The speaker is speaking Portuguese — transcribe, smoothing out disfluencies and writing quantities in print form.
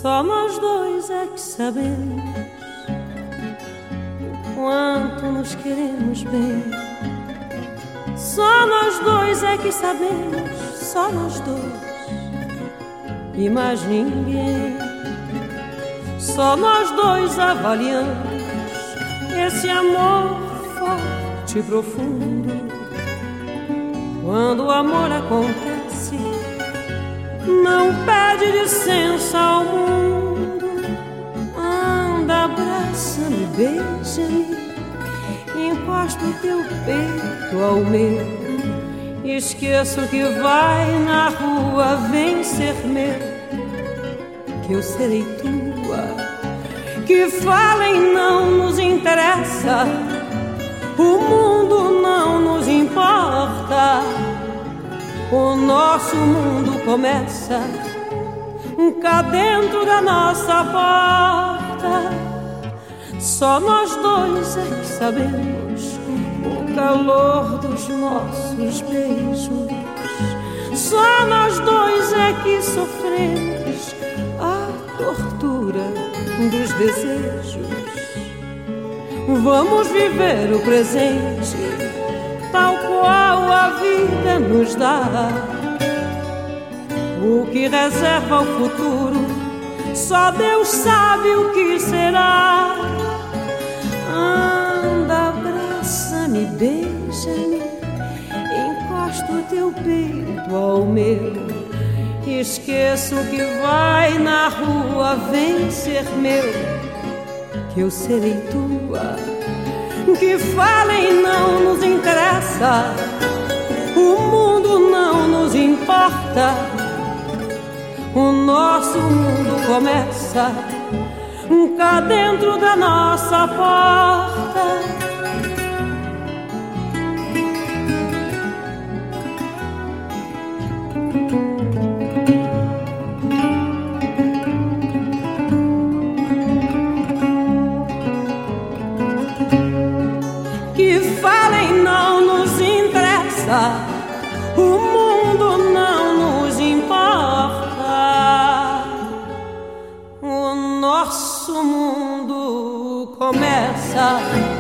Só nós dois é que sabemos quanto nos queremos bem. Só nós dois é que sabemos, só nós dois e mais ninguém. Só nós dois avaliamos esse amor forte e profundo. Quando o amor acontece, não pede licença ao mundo. Anda, abraça-me, beija-me, encosta o teu peito ao meu. Esqueça o que vai na rua, vem ser meu, que eu serei tua. Que falem não nos interessa, o mundo não nos importa. O nosso mundo começa cá dentro da nossa porta. Só nós dois é que sabemos o calor dos nossos beijos. Só nós dois é que sofremos a tortura dos desejos. Vamos viver o presente tal qual a vida nos dá. O que reserva o futuro, só Deus sabe o que será. Anda, abraça-me, beija-me, encosta o teu peito ao meu. Esqueça o que vai na rua, vem ser meu, que eu serei tua. Que falem não nos interessa, o mundo não nos importa. O nosso mundo começa cá dentro da nossa porta. Que falem não nos interessa, o mundo não nos importa. O nosso mundo começa